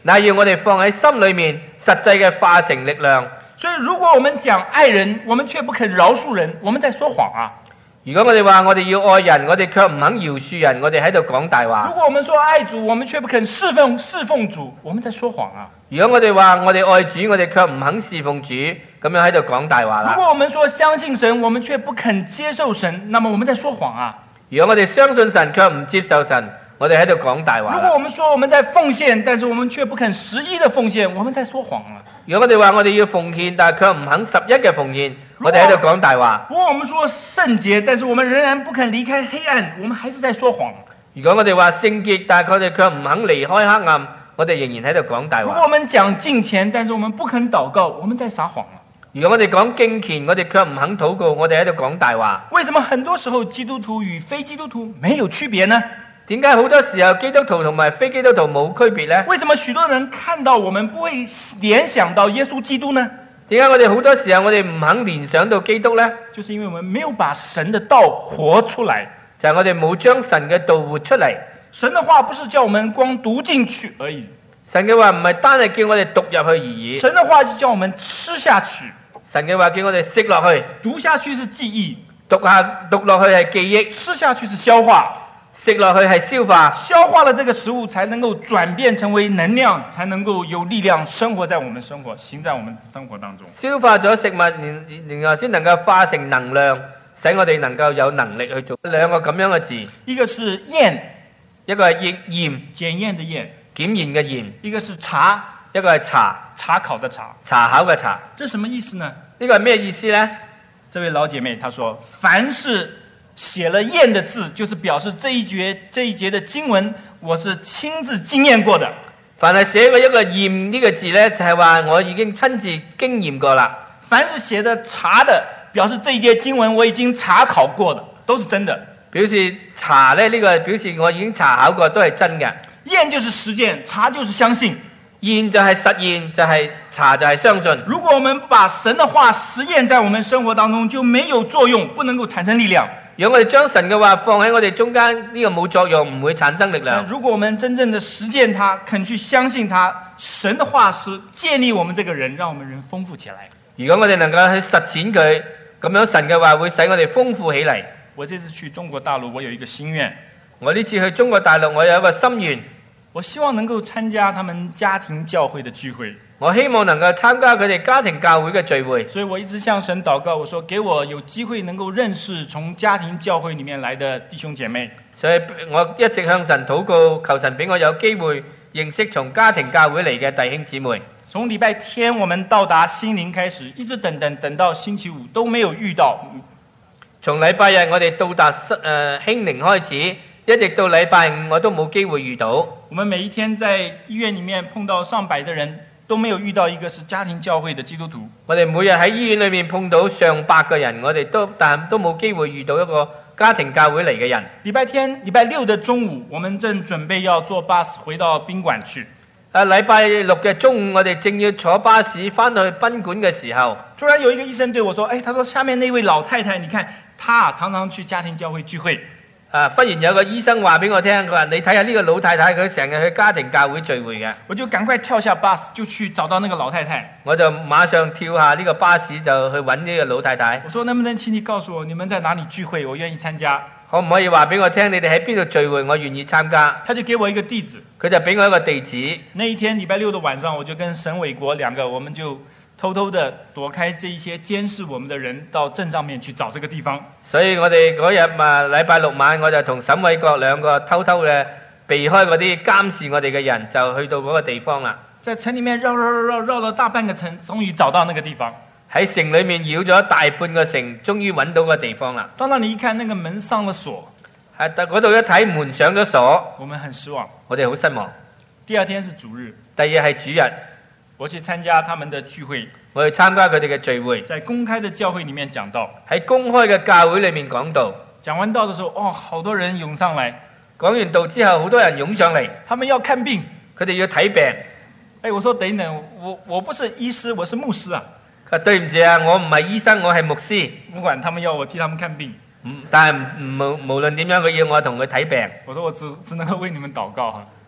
Speaker 2: 乃要我哋放喺心裏面，實際嘅化成力量。
Speaker 1: 所以如果我們講愛人，我們卻不肯饒恕人，我們在說謊啊。
Speaker 2: 如果我哋話我哋要愛人，我哋卻唔肯饒恕人，我哋喺度講大話。
Speaker 1: 如果我們說愛主，我們卻不肯侍奉侍奉主，我們在說謊啊。
Speaker 2: 如果我哋話我哋愛主，我哋卻唔肯侍奉主，咁樣喺度講大話啦。
Speaker 1: 如果我們說相信神，我們卻不肯接受神，那麼我們在說謊啊。
Speaker 2: 如果我哋相信神卻唔接受神，我哋喺度講大話。
Speaker 1: 如果我們說我們在奉獻，但是我們卻不肯十一的奉獻，我們在說謊啊。
Speaker 2: 如果我哋話我哋要奉獻，但係卻唔肯十一嘅奉獻，我哋喺度講大話。
Speaker 1: 如果我們說聖潔，但是我們仍然不肯離開黑暗，我們還是在說謊。
Speaker 2: 如果我哋話聖潔，但係佢哋卻唔肯離開黑暗，我哋仍然喺度講大話。
Speaker 1: 如果我們講敬虔，但是我們不肯禱告，我們在撒謊啊。
Speaker 2: 如果我哋講敬虔，我哋卻唔肯禱告，我哋喺度講大話。
Speaker 1: 為什麼很多時候基督徒與非基督徒沒有區別呢？
Speaker 2: 點解好多時候基督徒同埋非基督徒冇區別呢？
Speaker 1: 為什麼許多人看到我們不會聯想到耶穌基督呢？
Speaker 2: 點解我哋好多時候我哋唔肯聯想到基督呢？
Speaker 1: 就是因為我們沒有把神的道活出來，
Speaker 2: 就係我哋冇將神嘅道活出嚟。
Speaker 1: 神的話不是叫我們光讀進去而已，
Speaker 2: 神嘅話唔係單係叫我哋讀入去而已。
Speaker 1: 神的話是叫我們吃下去。
Speaker 2: 神嘅話叫我哋食落去，
Speaker 1: 讀下去是記憶，
Speaker 2: 讀下讀落去係記憶，
Speaker 1: 吃下去是消化，
Speaker 2: 食落去係消化，
Speaker 1: 消化了這個食物才能夠轉變成為能量，才能夠有力量生活在我們生活，行在我們生活當中。
Speaker 2: 消化咗食物，然然後先能夠化成能量，使我哋能夠有能力去做。兩個咁樣嘅字，
Speaker 1: 一個是驗，
Speaker 2: 一個係驗，
Speaker 1: 檢驗的驗，
Speaker 2: 檢驗嘅驗；
Speaker 1: 一個是查，
Speaker 2: 一個係查，
Speaker 1: 查考的查。
Speaker 2: 查考嘅查。
Speaker 1: 這什麼意思呢？
Speaker 2: 呢個係咩意思呢？
Speaker 1: 這位老姐妹她說，凡是寫了驗的字，就是表示這一節這一節的經文我是親自經驗過的。
Speaker 2: 凡係寫過一個驗呢個字呢，就係話我已經親自經驗過啦。
Speaker 1: 凡是寫的查的，表示這一節經文我已經查考過的，都是真的。
Speaker 2: 表示查呢，呢個表示我已經查考過，都係真嘅。
Speaker 1: 驗就是實踐，查就是相信。
Speaker 2: 驗就係實驗，就係查就係相信。
Speaker 1: 如果我們把神的話實驗在我們生活當中，就沒有作用，不能夠產生力量。
Speaker 2: 如果我哋將神嘅話放喺我哋中間，呢個冇作用，唔會產生力量。
Speaker 1: 如果我們真正的實踐它，肯去相信它，神的話是建立我們這個人，讓我們人豐富起來。
Speaker 2: 如果我哋能夠去實踐佢，咁樣神嘅話會使我哋豐富起嚟。
Speaker 1: 我這次去中國大陸，我有一個心願。
Speaker 2: 我呢次去中國大陸，我有一個心願。
Speaker 1: 我希望能夠參加他們家庭教會的聚會。
Speaker 2: 我希望能夠參加佢哋家庭教會嘅聚會。
Speaker 1: 所以我一直向神禱告，我說給我有機會能夠認識從家庭教會裡面來的弟兄姐妹。
Speaker 2: 所以我一直向神禱告，求神俾我有機會認識從家庭教會嚟嘅弟兄姊妹。
Speaker 1: 從禮拜天我們到達新寧開始，一直等等等到星期五都沒有遇到。
Speaker 2: 從禮拜日我哋到達誒興寧開始，一直到禮拜五我都冇機會遇到。
Speaker 1: 我們每一天在醫院裡面碰到上百的人，都沒有遇到一個是家庭教會的基督徒。
Speaker 2: 我哋每日喺醫院裏面碰到上百個人，我哋都但都冇機會遇到一個家庭教會嚟嘅人。
Speaker 1: 禮拜天、禮拜六的中午，我們正準備要坐巴士回到賓館去。
Speaker 2: 啊，禮拜六嘅中午，我哋正要坐巴士翻去賓館嘅時候，
Speaker 1: 突然有一個醫生對我說：哎，他說下面那位老太太，你看，她常常去家庭教會聚會。
Speaker 2: 啊！忽然有個醫生話俾我聽，佢話你睇下呢個老太太，佢成日去家庭教會聚會嘅。
Speaker 1: 我就趕快跳下巴士，就去找到那個老太太。
Speaker 2: 我就馬上跳下呢個巴士，就去揾呢個老太太。
Speaker 1: 我說：能不能請你告訴我，你們在哪裡聚會？我願意參加。
Speaker 2: 可唔可以話俾我聽，你哋喺邊度聚會？我願意參加。
Speaker 1: 他就給我一個地址，
Speaker 2: 佢就俾我一個地址。
Speaker 1: 那一天禮拜六的晚上，我就跟沈偉國兩個，我們就偷偷的躲開這一些監視我們的人，到鎮上面去找這個地方。
Speaker 2: 所以我哋嗰日嘛，禮拜六晚，我就同沈偉國兩個偷偷嘅避開嗰啲監視我哋嘅人，就去到嗰個地方啦。
Speaker 1: 在城裡面繞繞繞繞繞了大半個城，終於找到那個地方。
Speaker 2: 喺城裡面繞咗大半個城，終於揾到個地方啦。
Speaker 1: 到那裡一看，那個門上了鎖。
Speaker 2: 喺嗰度一睇，門上咗鎖，
Speaker 1: 我們很失望，
Speaker 2: 我哋好失望。
Speaker 1: 第二天是主日，
Speaker 2: 第二係主日，
Speaker 1: 我去參加他們的聚會，
Speaker 2: 我去參加佢哋嘅聚會，
Speaker 1: 在公開的教會裡面講道，
Speaker 2: 喺公開嘅教會裡面講道。
Speaker 1: 講完道的時候，哦，好多人湧上來。
Speaker 2: 講完道之後，好多人湧上嚟，
Speaker 1: 他們要看病，
Speaker 2: 佢哋要睇病。
Speaker 1: 哎，我說等等，我我不是醫師，我是牧師啊。
Speaker 2: 佢話對唔住啊，我唔係醫生，我係牧師。
Speaker 1: 不管他們要我替他們看病，
Speaker 2: 但係無無論點樣，佢要我同佢睇病。
Speaker 1: 我說我只只能夠為你們禱告哈。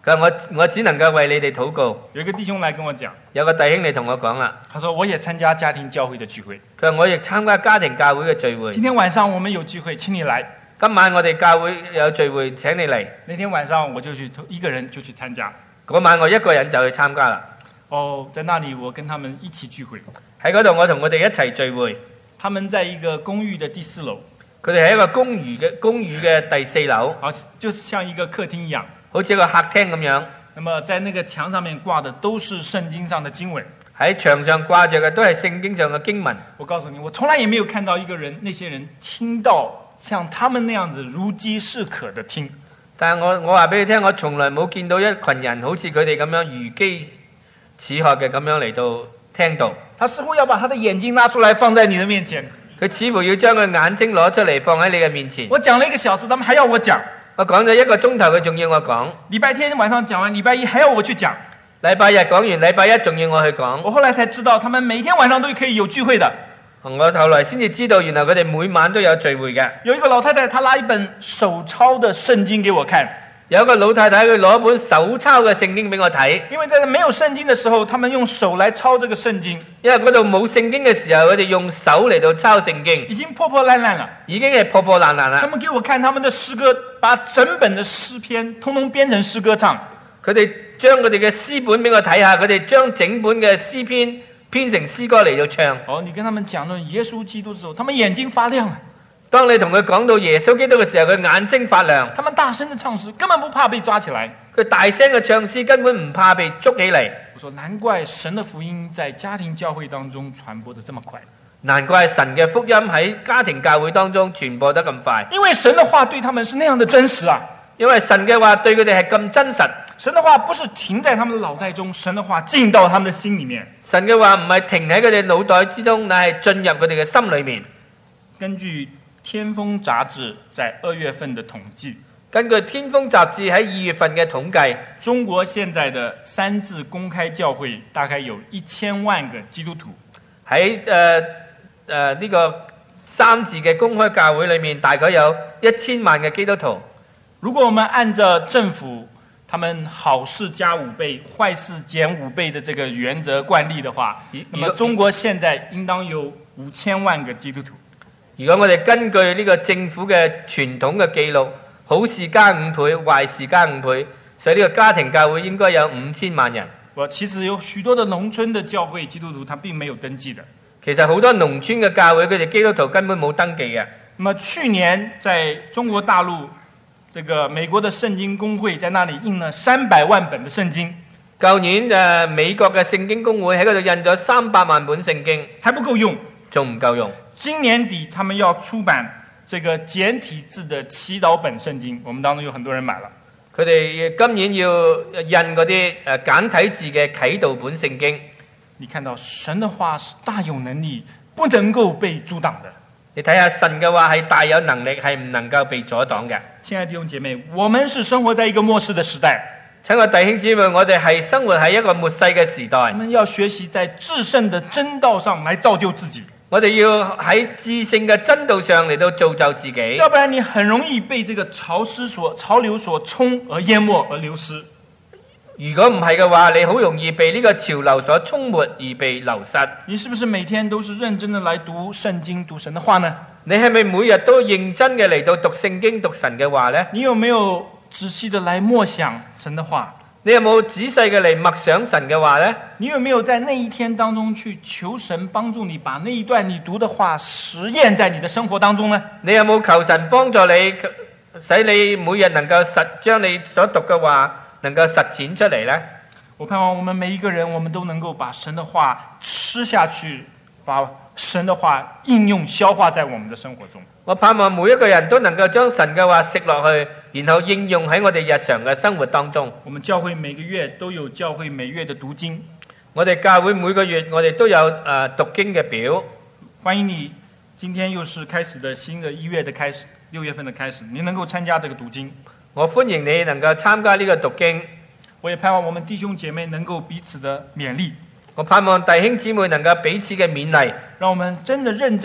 Speaker 2: 佢話我我只能夠為你哋禱告。
Speaker 3: 有一個弟兄來跟我講，
Speaker 2: 有個弟兄嚟同我講啦，
Speaker 3: 他說我也參加家庭教會的聚會。
Speaker 2: 佢話我亦參加家庭教會嘅聚會。
Speaker 3: 今天晚上我們有聚會，請你來。
Speaker 2: 今晚我哋教會有聚會，請你嚟。
Speaker 3: 那天晚上我就去一個人就去參加。
Speaker 2: 嗰晚我一個人就去參加啦。
Speaker 3: 哦，在那裡我跟他們一起聚會。
Speaker 2: 喺嗰度我同佢哋一齊聚會。
Speaker 3: 他們在一個公寓的第四樓。
Speaker 2: 佢哋喺一個公寓嘅公寓嘅第四樓。
Speaker 3: 好，就像一個客廳一樣，
Speaker 2: 好似一個客廳咁樣。
Speaker 3: 那麼在那個牆上面掛的都是聖經上的經文。
Speaker 2: 喺牆上掛着嘅都係聖經上嘅經文。
Speaker 3: 我告訴你，我從來也沒有看到一個人，那些人聽到像他們那樣子如飢似渴的聽。
Speaker 2: 但係我我話俾你聽，我從來冇見到一群人好似佢哋咁樣如飢似渴嘅咁樣嚟到聽到。
Speaker 3: 他似乎要把他的眼睛拿出來放在你的面前。
Speaker 2: 佢似乎要將佢眼睛攞出嚟放喺你嘅面前。
Speaker 3: 我講了一個小時，他們還要我講。
Speaker 2: 我講咗一個鐘頭，佢仲要我講。
Speaker 3: 禮拜天晚上講完，禮拜一還要我去講。
Speaker 2: 禮拜日講完，禮拜一仲要我去講。
Speaker 3: 我後來才知道，他們每天晚上都可以有聚會的。
Speaker 2: 我後來先至知道，原來佢哋每晚都有聚會嘅。
Speaker 3: 有一個老太太，她拿一本手抄的聖經給我看。
Speaker 2: 有一個老太太，佢攞一本手抄嘅聖經俾我睇。
Speaker 3: 因為在沒有聖經的時候，他們用手來抄這個聖經。
Speaker 2: 因為嗰度冇聖經嘅時候，佢哋用手嚟到抄聖經。
Speaker 3: 已經破破爛爛了，
Speaker 2: 已經係破破爛爛啦。
Speaker 3: 他們給我看他們的詩歌，把整本的詩篇通通編成詩歌唱。
Speaker 2: 佢哋將佢哋嘅詩本俾我睇下，佢哋將整本嘅詩篇編成詩歌嚟到唱。
Speaker 3: 哦，你跟他們講論耶穌基督的時候，他們眼睛發亮了。
Speaker 2: 當你同佢講到耶穌基督嘅時候，佢眼睛發亮。
Speaker 3: 他們大聲的唱詩，根本不怕被抓起來。
Speaker 2: 佢大聲嘅唱詩，根本唔怕被捉起嚟。
Speaker 3: 我說難怪神的福音在家庭教會當中傳播得這麼快。
Speaker 2: 難怪神嘅福音喺家庭教會當中傳播得咁快。
Speaker 3: 因為神的話對他們是那樣的真實啊。
Speaker 2: 因為神嘅話對佢哋係咁真實。
Speaker 3: 神的話不是停在他們的腦袋中，神的話進到他們的心裡面。
Speaker 2: 神嘅話唔係停喺佢哋腦袋之中，乃係進入佢哋嘅心裡面。
Speaker 3: 根據天風雜誌在二月份的統計，
Speaker 2: 根據天風雜誌喺二月份嘅統計，
Speaker 3: 中國現在的三字公開教會大概有一千萬個基督徒。
Speaker 2: 喺誒誒呢個三字嘅公開教會裏面，大概有一千萬嘅基督徒。
Speaker 3: 如果我們按照政府他們好事加五倍、壞事減五倍的這個原則慣例的話，那麼中國現在應當有五千萬個基督徒。
Speaker 2: 如果我哋根據呢個政府嘅傳統嘅記錄，好事加五倍，壞事加五倍，所以呢個家庭教會應該有五千萬人。
Speaker 3: 我其實有許多的農村的教會基督徒，他並沒有登記的。
Speaker 2: 其實好多農村嘅教會，佢哋基督徒根本冇登記嘅。
Speaker 3: 那麼去年在中國大陸，這個美國的聖經公會在那裡印了三百萬本的聖經。
Speaker 2: 舊年誒美國嘅聖經公會喺嗰度印咗三百萬本聖經，
Speaker 3: 還不夠用，
Speaker 2: 仲唔夠用？
Speaker 3: 今年底他們要出版這個簡體字的祈禱本聖經，我們當中有很多人買了。
Speaker 2: 佢哋今年要印嗰啲誒簡體字嘅啟導本聖經。
Speaker 3: 你看到神的話是大有能力，不能夠被阻擋的。
Speaker 2: 你睇下神嘅話係大有能力，係唔能夠被阻擋嘅。
Speaker 3: 親愛的弟兄姐妹，我們是生活在一個末世的時代。
Speaker 2: 親愛弟兄姊妹，我哋係生活喺一個末世嘅時代。
Speaker 3: 我們要學習在至聖的真道上來造就自己。
Speaker 2: 我哋要喺至聖嘅真道上嚟到造就自己，
Speaker 3: 要不然你很容易被這個潮濕所潮流所沖而淹沒而流失。
Speaker 2: 如果唔係嘅話，你好容易被呢個潮流所沖沒而被流失。
Speaker 3: 你是不是每天都是認真的來讀聖經、讀神的話呢？
Speaker 2: 你係咪每日都認真嘅嚟到讀聖經、讀神嘅話呢？
Speaker 3: 你有沒有仔細的來默想神的話？
Speaker 2: 你有冇仔細嘅嚟默想神嘅話呢？
Speaker 3: 你有沒有在那一天當中去求神幫助你，把那一段你讀的話實驗在你的生活當中呢？
Speaker 2: 你有冇求神幫助你，使你每日能夠實將你所讀嘅話能夠實踐出嚟呢？
Speaker 3: 我盼望我們每一個人，我們都能夠把神的話吃下去，把神的話應用消化在我們的生活中。
Speaker 2: 我盼望每一個人都能夠將神嘅話食落去，然後應用喺我哋日常嘅生活當中。
Speaker 3: 我們教會每個月都有教會每月的讀經。
Speaker 2: 我哋教會每個月我哋都有誒、呃、讀經嘅表。
Speaker 3: 歡迎你，今天又是開始的新的一月的開始，六月份的開始，你能夠參加這個讀經。
Speaker 2: 我歡迎你能夠參加呢個讀經。
Speaker 3: 我也盼望我們弟兄姐妹能夠彼此的勉勵。
Speaker 2: 我盼望弟兄姊妹能夠彼此嘅勉勵，
Speaker 3: 讓我們真的認真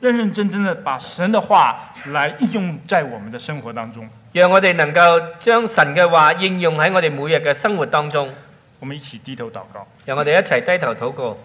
Speaker 3: 認認真真的把神的話來應用在我們的生活當中。
Speaker 2: 讓我哋能夠將神嘅話應用喺我哋每日嘅生活當中。
Speaker 3: 我們一起低頭禱告。
Speaker 2: 讓我哋一齊低頭禱告。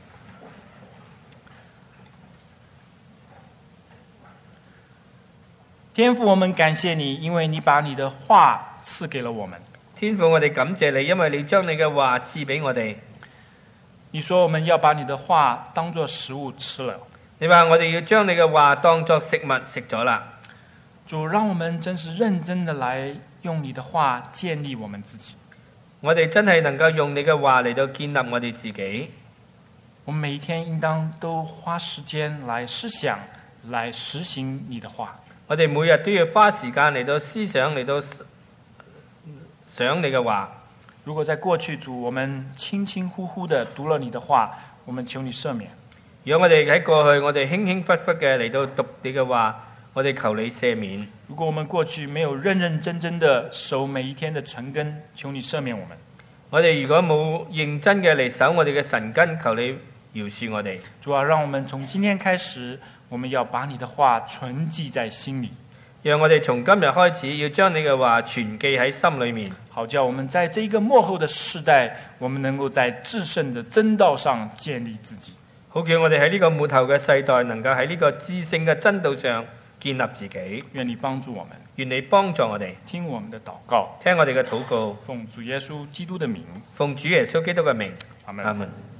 Speaker 3: 天父，我們感謝你，因為你把你的話賜給了我們。
Speaker 2: 天父，我哋感謝你，因為你將你嘅話賜俾我哋。
Speaker 3: 你說我們要把你的話當作食物吃了。
Speaker 2: 你話我哋要將你嘅話當作食物食咗啦。
Speaker 3: 主，讓我們真是認真的來用你的話建立我們自己。
Speaker 2: 我哋真係能夠用你嘅話嚟到建立我哋自己。
Speaker 3: 我們每一天應當都花時間來思想，來實行你的話。
Speaker 2: 我哋每日都要花時間嚟到思想，嚟到想你嘅話。
Speaker 3: 如果在過去主，我們輕輕忽忽的讀了你的話，我們求你赦免。
Speaker 2: 如果我哋喺過去，我哋輕輕忽忽嘅嚟到讀你嘅話，我哋求你赦免。
Speaker 3: 如果我們過去沒有認認真真的守每一天的晨更，求你赦免我們。
Speaker 2: 我哋如果冇認真嘅嚟守我哋嘅晨更，求你饒恕我哋。
Speaker 3: 主啊，讓我們從今天開始，我們要把你的話存記在心裏。
Speaker 2: 讓我哋從今日開始，要將你嘅話存記喺心裏面，
Speaker 3: 好叫我們在這一個末後的世代，我們能夠在至聖的真道上建立自己。
Speaker 2: 好叫我哋喺呢個末後嘅世代，能夠喺呢個至聖嘅真道上建立自己。
Speaker 3: 願你幫助我們，
Speaker 2: 願你幫助我哋，
Speaker 3: 聽我們的禱告，
Speaker 2: 聽我哋嘅禱告，
Speaker 3: 奉主耶穌基督的名，
Speaker 2: 奉主耶穌基督嘅名，
Speaker 3: 阿們。
Speaker 2: 阿們。